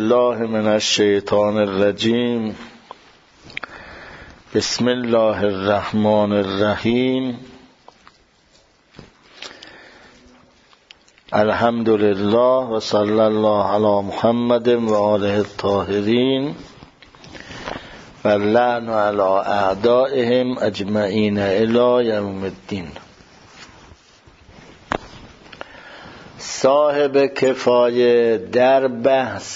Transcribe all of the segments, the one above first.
الله من الشیطان الرجیم. بسم الله الرحمن الرحیم. الحمد لله و صلی الله علی محمد و آله الطاهرین و اللعن علی اعدائهم اجمعین الی یوم الدین. صاحب کفایه در بحث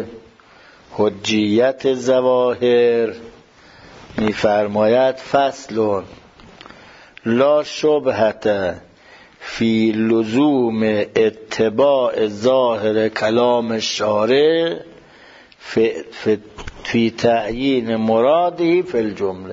حجیت ظواهر می‌فرماید فصل لا شبهة فی لزوم اتباع ظاهر کلام الشارع فی تعیین مرادی فی الجمله.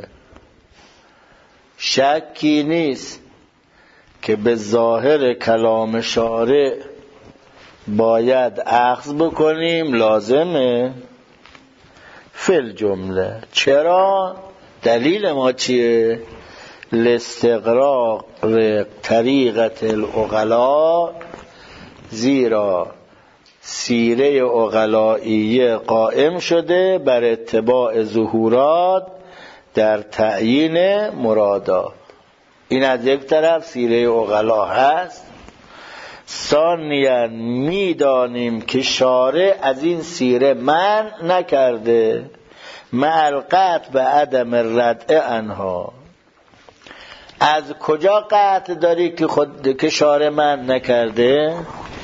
شکی نیست که به ظاهر کلام شارع باید اخذ بکنیم، لازمه فی الجمله. چرا؟ دلیل ما چیه؟ لاستغراق طریقت العقلاء، زیرا سیره عقلائیه قائم شده بر اتباع ظهورات در تعیین مرادات. این از یک طرف سیره عقلا هست. ثانیاً میدانیم که شارع از این سیره منع نکرده، مع القطع به عدم ردع عنها. از کجا قطع داری که شارع منع نکرده؟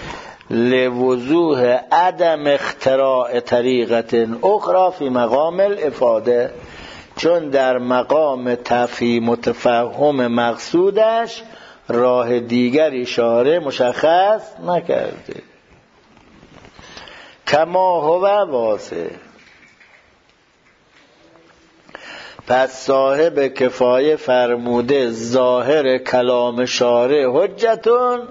لوضوح عدم اختراع طریقت اخرى فی مقام الافاده، چون در مقام تفهیم و تفهم مقصودش راه دیگری شارع مشخص نکرده. کما هو واضح. پس صاحب کفایه فرموده ظاهر کلام شارع حجتون.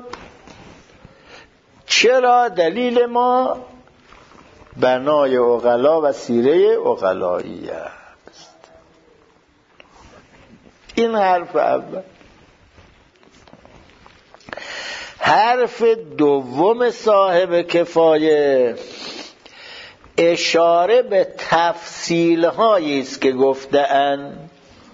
چرا؟ دلیل ما بنای عقلا و سیره عقلائیه است. این حرف اول. حرف دوم صاحب کفایه اشاره به تفصیل هایی است که گفته‌اند.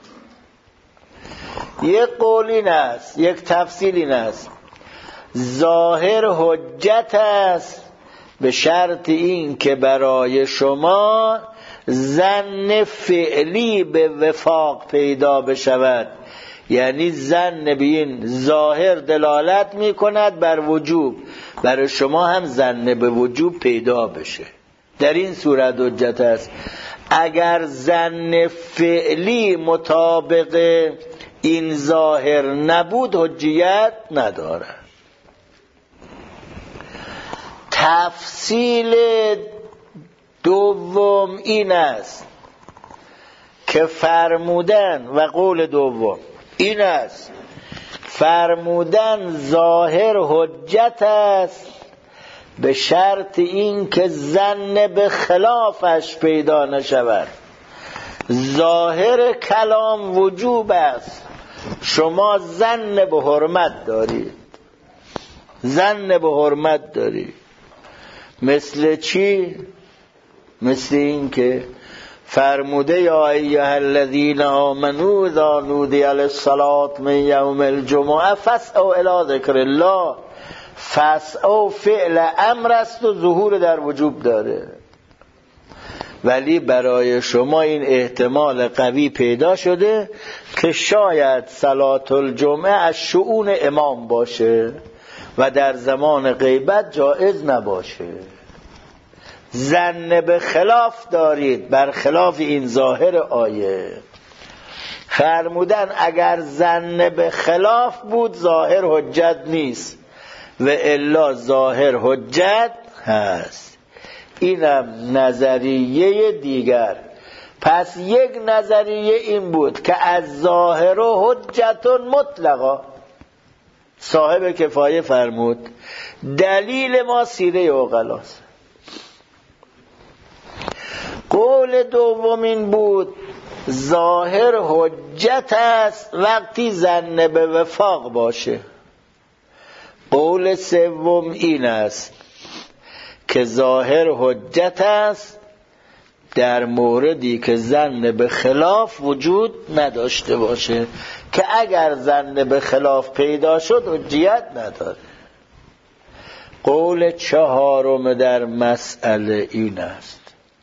یک قول این است، یک تفصیل این است: ظاهر حجت است به شرط این که برای شما ظن فعلی به وفاق پیدا بشود. یعنی ظن به این ظاهر دلالت می کند بر وجوب، برای شما هم ظن به وجوب پیدا بشه. در این صورت حجت است. اگر ظن فعلی مطابق این ظاهر نبود حجیت نداره. تفصیل دوم این است که فرمودن، و قول دوم این است، فرمودن ظاهر حجت است به شرط این که ظن به خلافش پیدا نشود. ظاهر کلام وجوب است، شما ظن به حرمت دارید، ظن به حرمت دارید. مثل چی؟ مثل این که فرموده یا ایها الذین آمنوا اذا نودی للصلاة من یوم الجمعه فاسعوا الی ذکر الله. فاسعوا فعل امر است و ظهور در وجوب داره، ولی برای شما این احتمال قوی پیدا شده که شاید صلاة الجمعه از شؤون امام باشه و در زمان غیبت جایز نباشه. ظن به خلاف دارید، بر خلاف این ظاهر آیه. فرمودن اگر ظن به خلاف بود ظاهر حجت نیست و الا ظاهر حجت هست. اینم نظریه دیگر. پس یک نظریه این بود که از ظاهر و حجت مطلقا صاحب کفایه فرمود دلیل ما سیره عقلاست. قول دوم این بود ظاهر حجت است وقتی ظن به وفاق باشه. قول سوم این است که ظاهر حجت است در موردی که ظن به خلاف وجود نداشته باشه، که اگر ظن به خلاف پیدا شد حجیت نداره. قول چهارم در مسئله این است: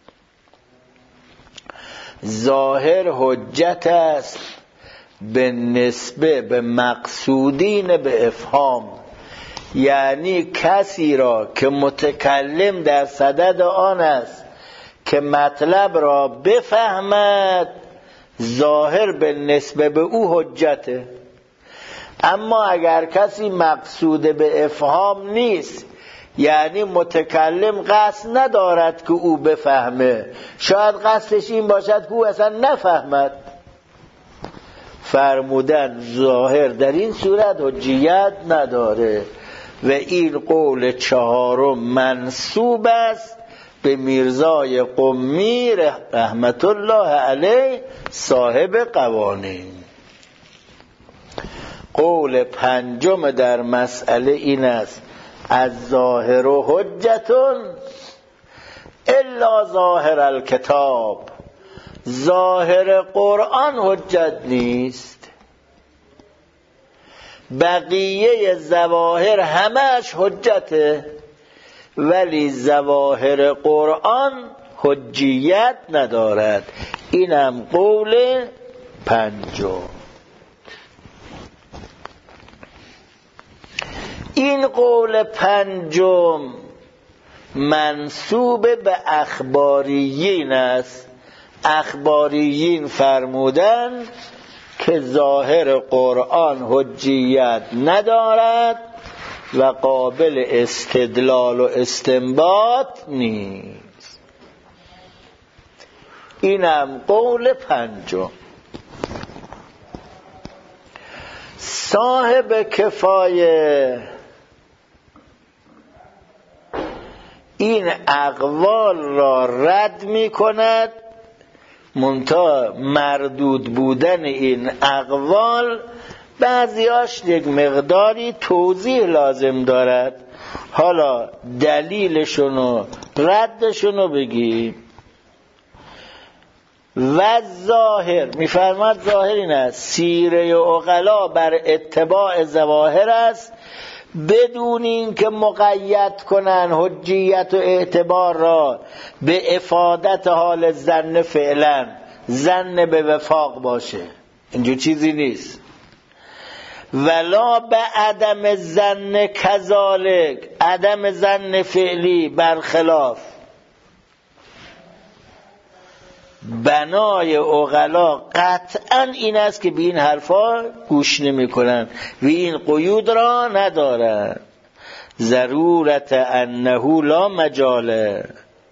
ظاهر حجت است به نسبه به مقصودین به افهام، یعنی کسی را که متکلم در صدد آن است که مطلب را بفهمد، ظاهر به نسبه به او حجته. اما اگر کسی مقصود به افهام نیست، یعنی متکلم قصد ندارد که او بفهمه، شاید قصدش این باشد که او اصلا نفهمد، فرمودن ظاهر در این صورت حجیت نداره. و این قول چهارم منسوب است به میرزای قمی رحمت الله علیه صاحب قوانین. قول پنجم در مسئله این است: از ظاهر و حجتون الا ظاهر الکتاب. ظاهر قرآن حجت نیست، بقیه ظواهر همش حجته، ولی ظواهر قرآن حجیت ندارد. اینم قول پنجم. این قول پنجم منسوب به اخباریین است. اخباریین فرمودن که ظاهر قرآن حجیت ندارد و قابل استدلال و استنباط نیست. اینم قول پنجم. صاحب کفایه این اقوال را رد می کند، منتها مردود بودن این اقوال بعضیاش یک مقداری توضیح لازم دارد. حالا دلیلشون و ردشون رو بگیم. و ظاهر میفرماد ظاهر این است: سیره عقلا بر اتباع ظواهر است، بدون این که مقید کنن حجیت و اعتبار را به افادت حال ظن فعلا، ظن به وفاق باشه. اینجور چیزی نیست. ولا به عدم ظن کذالک، عدم ظن فعلی برخلاف. بنای عقلا قطعا این است که به این حرفا گوش نمی کنن و این قیود را ندارن. ضرورت انه لا مجاله.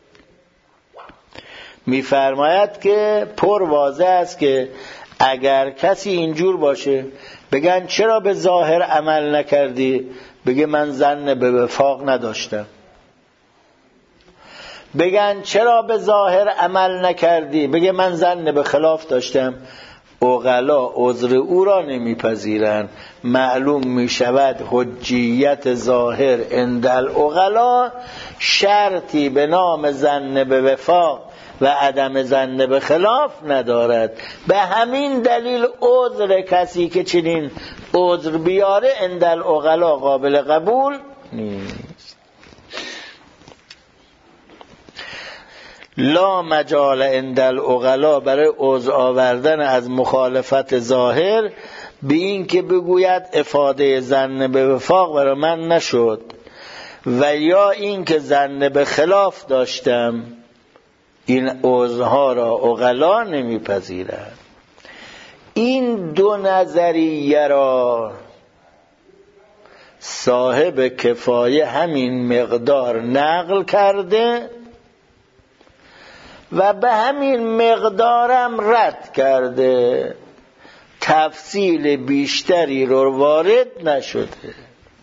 میفرماید که پر واضح است که اگر کسی اینجور باشه بگن چرا به ظاهر عمل نکردی، بگه من ظن به وفاق نداشتم. بگن چرا به ظاهر عمل نکردی، بگه من ظن به خلاف داشتم. عقلا عذر او را نمیپذیرند. معلوم می شود حجیت ظاهر عند العقلا شرطی به نام ظن به وفاق و عدم ظن به خلاف ندارد. به همین دلیل عذر کسی که چنین عذر بیاره عند العقلا قابل قبول نیست. لا مجال عند العقلا برای عذر آوردن از مخالفت ظاهر به این که بگوید افاده ظن به وفاق برای من نشد، و یا این که ظن به خلاف داشتم. این عذرها را عقلا نمیپذیرند. این دو نظریه را صاحب کفایه همین مقدار نقل کرده و به همین مقدارم رد کرده، تفصیل بیشتری رو وارد نشده.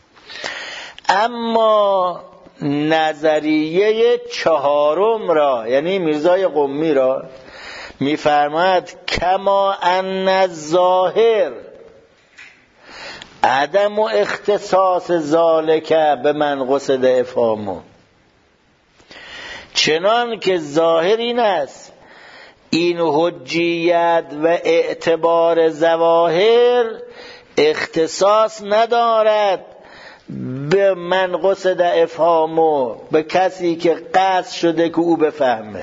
اما نظریه چهارم را، یعنی میرزای قمی را، میفرماید کما ان الظاهر عدم اختصاص ذالک به من قصد افهامه. چنان که ظاهر این است این حجیت و اعتبار ظواهر اختصاص ندارد به من قصد افهامو، به کسی که قصد شده که او بفهمه.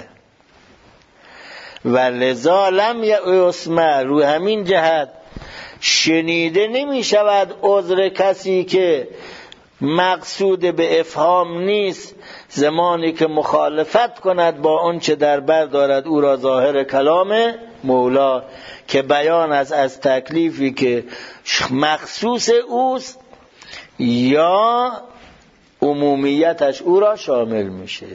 و لذا لم یسمع، رو همین جهت شنیده نمی شود عذر کسی که مقصود به افهام نیست، زمانی که مخالفت کند با اون چه در بر دارد او را ظاهر کلام مولا، که بیان از تکلیفی که مخصوص اوست یا عمومیتش او را شامل میشه.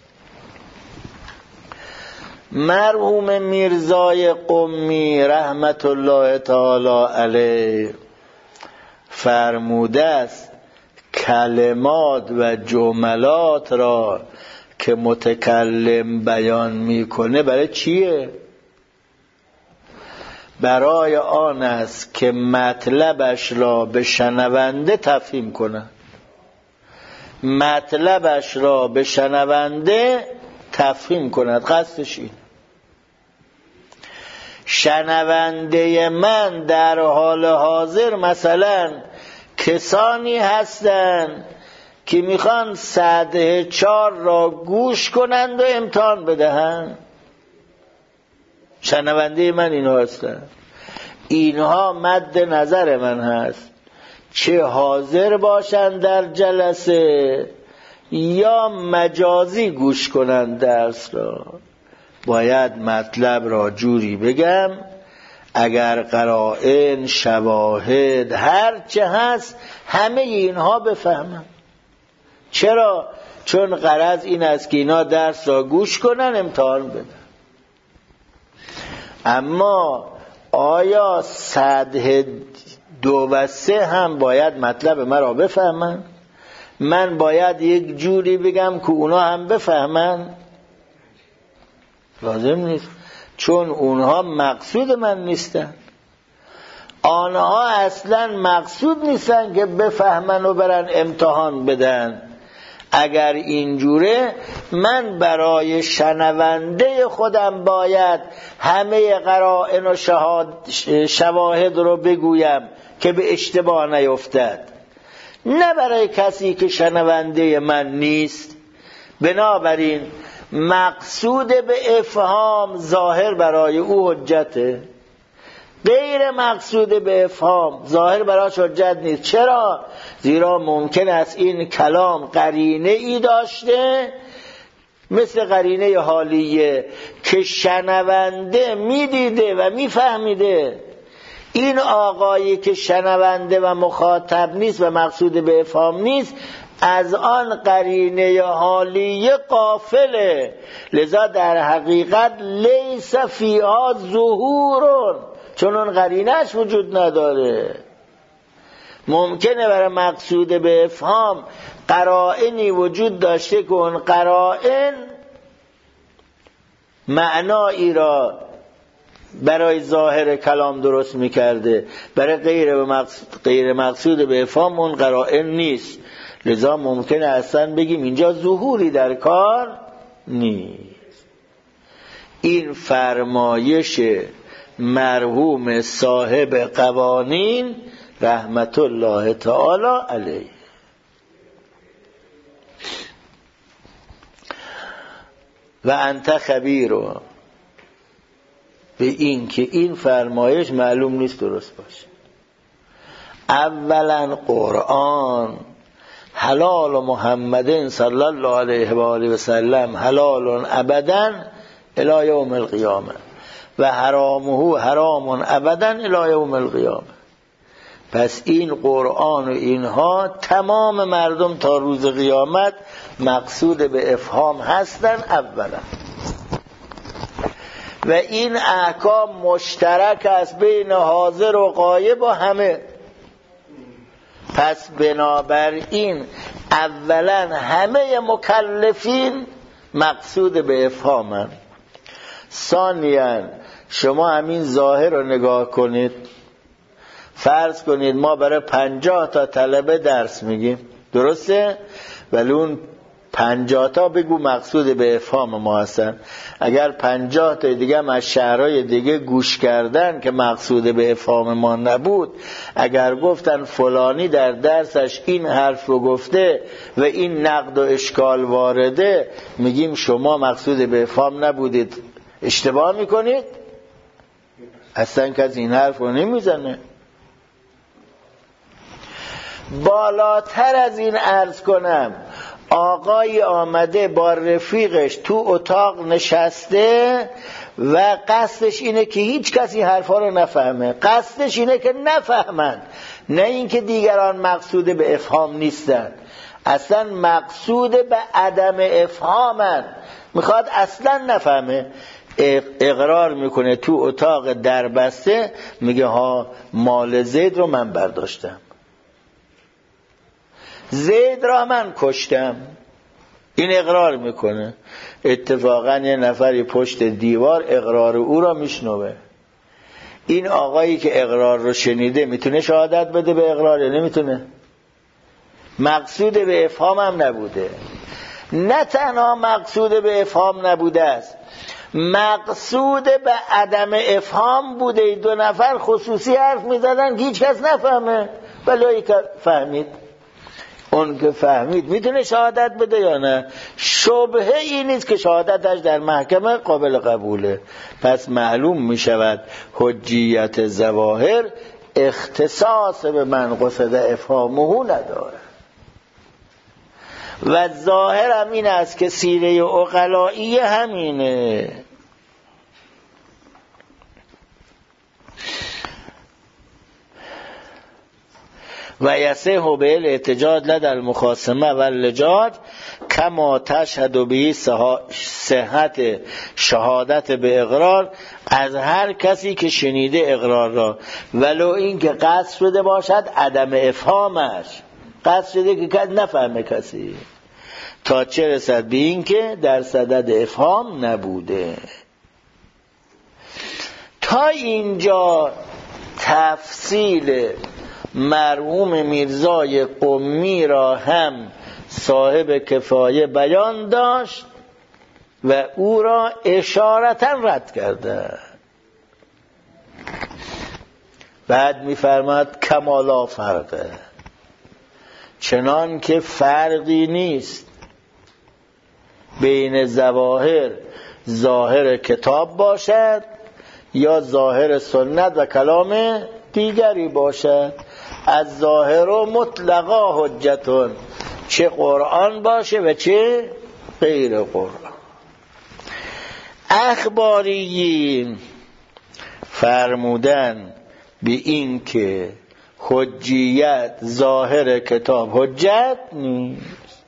مرحوم میرزای قمی رحمت الله تعالی علیه فرموده است کلمات و جملات را که متکلم بیان میکنه برای چیه؟ برای آن است که مطلبش را به شنونده تفهیم کند. مطلبش را به شنونده تفهیم کند، قصدش این. شنونده من در حال حاضر مثلا کسانی هستند که میخوان سطح 4 را گوش کنند و امتحان بدهند. شنونده من اینها هستند. اینها مد نظر من هست، چه حاضر باشند در جلسه یا مجازی گوش کنند درس را. باید مطلب را جوری بگم اگر قرائن، شواهد، هر چه هست همه اینها بفهمن. چرا؟ چون غرض این است که اینا درس را گوش کنن، امتحان بدن. اما آیا سطح 2 و 3 هم باید مطلب مرا بفهمن؟ من باید یک جوری بگم که اونا هم بفهمن؟ لازم نیست، چون اونها مقصود من نیستن. آنها اصلا مقصود نیستن که بفهمن و برن امتحان بدن. اگر اینجوره من برای شنونده خودم باید همه قرائن و شواهد رو بگویم که به اشتباه نیفتد، نه برای کسی که شنونده من نیست. بنابراین مقصود به افهام ظاهر برای او حجته، غیر مقصود به افهام ظاهر برایش حجت نیست. چرا؟ زیرا ممکن است این کلام قرینه ای داشته، مثل قرینه حالیه که شنونده میدیده و میفهمیده. این آقایی که شنونده و مخاطب نیست و مقصود به افهام نیست، از آن قرینه حالیه غافله. لذا در حقیقت لیس فیها ظهور، چون اون قرینه‌اش وجود نداره. ممکنه برای مقصود به افهام قرائنی وجود داشته که اون قرائن معنایی را برای ظاهر کلام درست میکرده، برای غیر مقصود به افهام اون قرائن نیست. لذا ممکنه اصلا بگیم اینجا ظهوری در کار نیست. این فرمایش مرحوم صاحب قوانین رحمت الله تعالی علیه. و انت خبیرو، به این که این فرمایش معلوم نیست درست باشه. اولا قرآن حلال محمد صلی الله علیه و آله و سلم حلال ابدا الی یوم القیامه و حرامه حرام ابدا الی یوم القیامه. پس این قرآن و اینها تمام مردم تا روز قیامت مقصود به افهام هستن اولا. و این احکام مشترک است بین حاضر و غایب و همه. پس بنابراین اولا همه مکلفین مقصود به افهامن. ثانیاً شما همین ظاهر رو نگاه کنید. فرض کنید ما برای 50 تا طلبه درس میگیم، درسته؟ ولی اون 50 تا بگو مقصود به افهام ما هستن. اگر 50 تا دیگه هم از شهرهای دیگه گوش کردن که مقصود به افهام ما نبود، اگر گفتن فلانی در درسش این حرف رو گفته و این نقد و اشکال وارده، میگیم شما مقصود به افهام نبودید، اشتباه میکنید. اصلا کسی این حرف رو نمیزنه. بالاتر از این عرض کنم، آقای آمده با رفیقش تو اتاق نشسته و قصدش اینه که هیچ کسی حرفا رو نفهمه، قصدش اینه که نفهمن، نه اینکه دیگران مقصود به افهام نیستن، اصلا مقصود به عدم افهامن، میخواد اصلا نفهمه. اقرار میکنه تو اتاق دربسته، میگه ها مال زید رو من برداشتم، زید را من کشتم. این اقرار میکنه. اتفاقا یه نفری پشت دیوار اقرار او را میشنوه. این آقایی که اقرار رو شنیده میتونه شهادت بده به اقرار یا نمیتونه؟ مقصود به افهام هم نبوده. نه تنها مقصود به افهام نبوده است، مقصود به عدم افهام بوده. دو نفر خصوصی حرف میزدن که هیچ کس نفهمه، بلایی که فهمید. اون که فهمید میتونه شهادت بده یا نه؟ شبهه ای نیست که شهادتش در محکمه قابل قبوله. پس معلوم میشود حجیت ظواهر اختصاص به من قصد افهامه نداره. و ظاهر هم این است که سیره عقلایی همینه. و یصح به الاحتجاج لدى المخاصمه و اللجاج کما تشهد به صحت شهادت به اقرار از هر کسی که شنیده اقرار را، ولو این که قصد شده باشد عدم افهامش، قصد شده که کسی نفهمه کسی، تا چه رسد به این که در صدد افهام نبوده. تا اینجا تفصیل مرحوم میرزای قمی را هم صاحب کفایه بیان داشت و او را اشارتا رد کرده. بعد می‌فرماید کمالا فرقه، چنان که فرقی نیست بین ظواهر، ظاهر کتاب باشد یا ظاهر سنت و کلام دیگری باشد. از ظاهر و مطلقا حجتون، چه قرآن باشه و چه غیر قرآن. اخباریین فرمودن به این که حجیت ظاهر کتاب حجت نیست.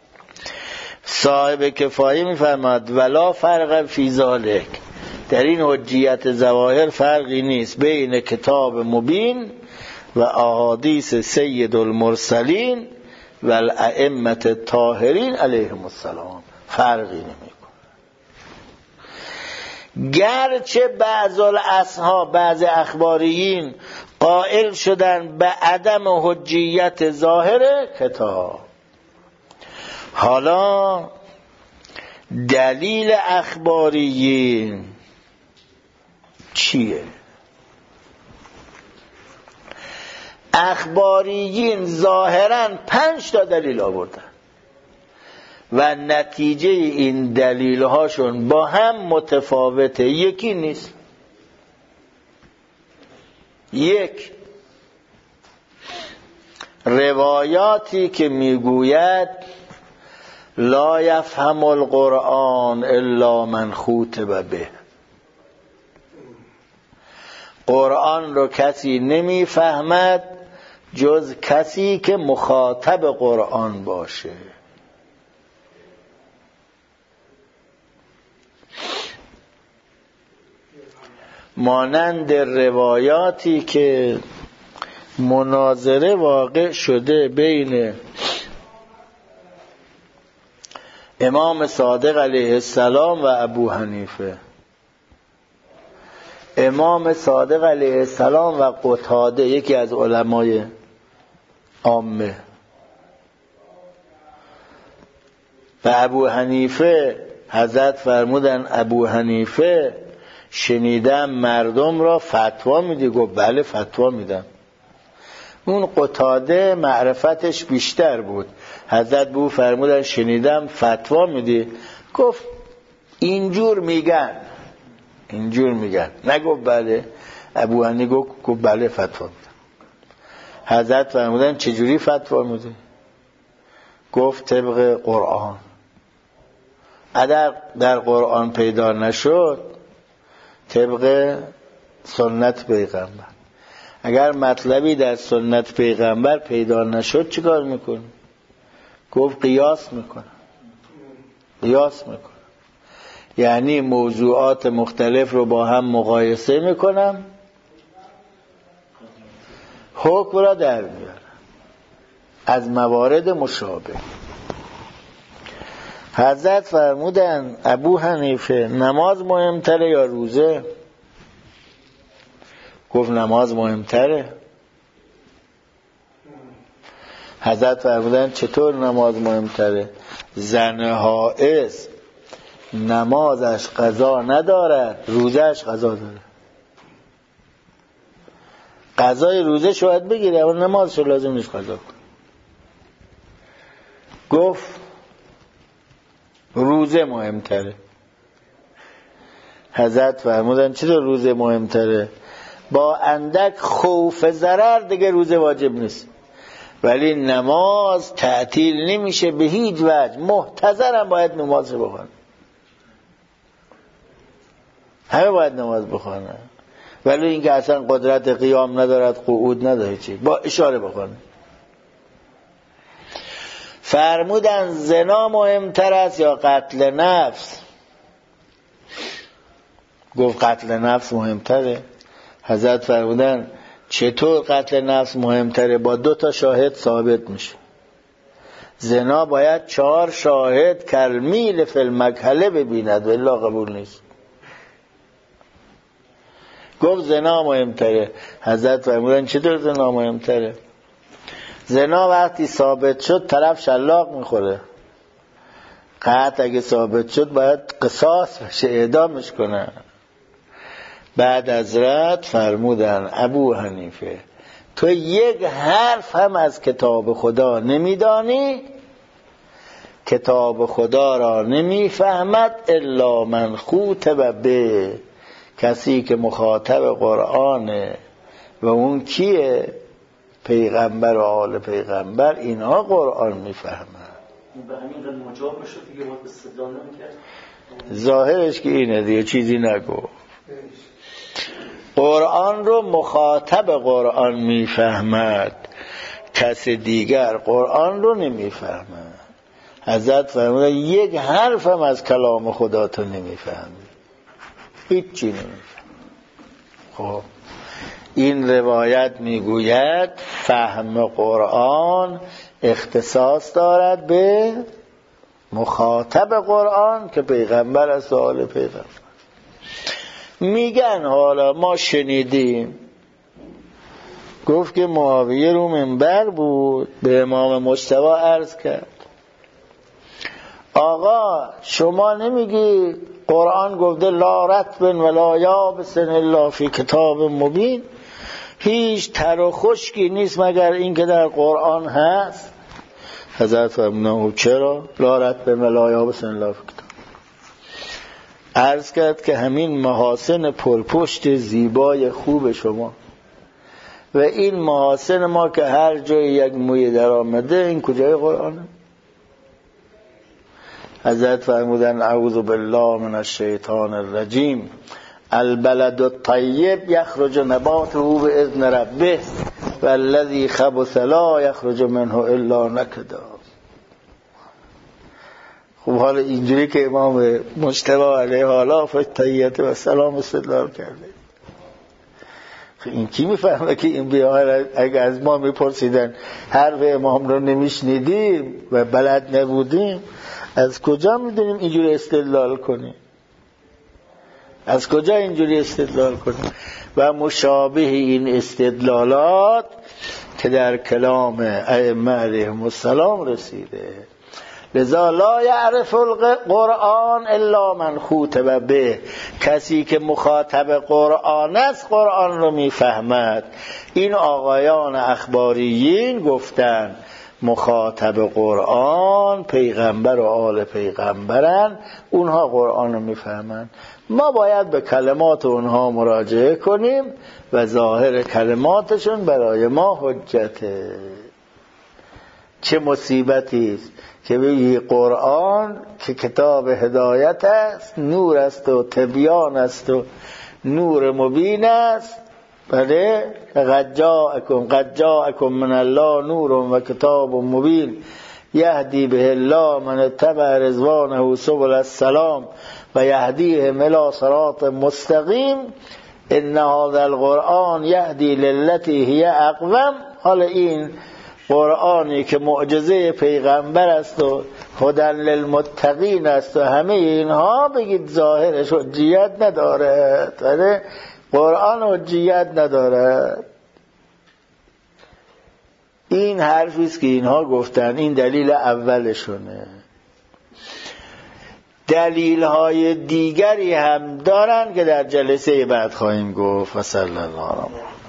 صاحب کفایه میفرماد ولا فرق فی ذالک، در این حجیت ظواهر فرقی نیست بین کتاب مبین و احادیث سید المرسلین و الائمه الطاهرین علیهم السلام، فرقی نمیکنه. گرچه بعض الاصحاب، بعض اخباریین قائل شدن به عدم حجیت ظاهر کتاب. حالا دلیل اخباریین چیه؟ اخباریین ظاهراً 5 تا دلیل آوردن و نتیجه این دلیل هاشون با هم متفاوته، یکی نیست. یک، روایاتی که میگوید لا یفهم القرآن الا من خوطب به، قرآن رو کسی نمیفهمد جز کسی که مخاطب قرآن باشه. مانند روایاتی که مناظره واقع شده بین امام صادق علیه السلام و ابو حنیفه، امام صادق علیه السلام و قتاده، یکی از علمای عامه. و ابو حنیفه حضرت فرمودن ابو حنیفه شنیدم مردم را فتوا میدی. گفت بله فتوا میدم. اون قتاده معرفتش بیشتر بود. حضرت به او فرمودن شنیدم فتوا میدی. گفت اینجور میگن. نگفت بله. ابو حنیفه گفت بله فتوا میدم. حضرت فرمودن چجوری فتوا میدی؟ گفت طبق قرآن. اگر در قرآن پیدا نشد طبق سنت پیغمبر. اگر مطلبی در سنت پیغمبر پیدا نشد چیکار میکنی؟ گفت قیاس میکنم. یعنی موضوعات مختلف رو با هم مقایسه میکنم، حکم را در میارم از موارد مشابه. حضرت فرمودن ابو حنیفه نماز مهمتره یا روزه؟ گفت نماز مهمتره. حضرت فرمودن چطور نماز مهمتره؟ زن حائض نمازش قضا ندارد، روزهش قضا داره. قضای روزه شاید بگیره اما نمازش لازم نیست قضا کنه. گفت روزه مهمتره. حضرت فرمودن چطور روزه مهمتره؟ با اندک خوف ضرر دیگه روزه واجب نیست، ولی نماز تعطیل نمیشه به هیچ وجه. محتضرم باید نماز بخونه، همه باید نماز بخونه، ولی اینکه اصلا قدرت قیام ندارد، قعود نداره، چی با اشاره بخونه. فرمودن زنا مهمتر است یا قتل نفس؟ گفت قتل نفس مهمتره. حضرت فرمودن چطور قتل نفس مهمتره؟ با 2 شاهد ثابت میشه. زنا باید 4 شاهد کالمیل فی المکحله ببیند، والله قبول نیست. گفت زنا مهمتره. حضرت فرمودن چطور زنا مهمتره؟ زنا وقتی ثابت شد طرف شلاق میخوره، قطع اگه ثابت شد باید قصاص بشه، اعدامش کنه. بعد حضرت فرمودن ابو حنیفه تو یک حرف هم از کتاب خدا نمیدانی، کتاب خدا را نمیفهمد الا من خوطب به، کسی که مخاطب قرآنه. و اون کیه؟ پیغمبر و آل پیغمبر. اینها قرآن میفهمن. به همین قدر مجاب بشه دیگه، باید استدلال نمی‌کرد. ظاهرش که اینه دیگه، چیزی نگو. قرآن رو مخاطب قرآن میفهمد، کس دیگر قرآن رو نمیفهمد. حضرت فرمودن یک حرف هم از کلام خدا تو نمیفهمی، هیچی نمیفهمی. خب این روایت میگوید فهم قرآن اختصاص دارد به مخاطب قرآن که پیغمبر از سؤال پیغمبر. میگن حالا ما شنیدیم، گفت که معاویه رو منبر بود، به امام مجتبی عرض کرد آقا شما نمیگی قرآن گفته لا رطب ولا یابس الا فی کتاب مبین؟ هیچ تر و خشکی نیست مگر این که در قرآن هست. حضرت فرمودن چرا؟ لا رطب ولا یابس الا فی کتاب. عرض کرد که همین محاسن پرپشت زیبای خوب شما و این محاسن ما که هر جای یک موی در آمده، این کجای قرآنه؟ حضرت فرمودن اعوذ بالله من الشیطان الرجیم البلد الطیب یخرج نباته باذن ربه والذی خبث لا یخرج منه الا نکدا. خب حالا اینجوری که امام مجتبی علیه حالا فتحیت و سلام استدلال کرده، این کی میفهمه که این بیاهر اگه از ما میپرسیدن حرف امام رو نمیشنیدیم و بلد نبودیم، از کجا میدونیم اینجوری استدلال کنیم؟ از کجا اینجوری استدلال کنیم؟ و مشابه این استدلالات که در کلام ائمه علیهم السلام رسیده. لذا لا یعرف القرآن الا من خوطب به، کسی که مخاطب قرآن است قرآن رو میفهمد. این آقایان اخباریین گفتن مخاطب قرآن پیغمبر و آل پیغمبرن، اونها قرآن رو میفهمن. ما باید به کلمات اونها مراجعه کنیم و ظاهر کلماتشون برای ما حجته. چه مصیبتی است که بگی قرآن که کتاب هدایت است، نور است و تبیان است و نور مبین است، بله قد جاءکم من الله نور و کتاب مبین یهدی به الله من اتبع رضوانه سبل السلام و یهدیهم الی صراط مستقیم ان هذا القرآن یهدی للتی هی اقوم. حالا این قرآنی که معجزه پیغمبر است و هدی للمتقین است و همه اینها، بگید ظاهرش حجیت نداره. قرآن حجیت نداره. این حرفی است که اینها گفتن. این دلیل اولشونه. دلیل های دیگری هم دارن که در جلسه بعد خواهیم گفت. و صلی الله علیه و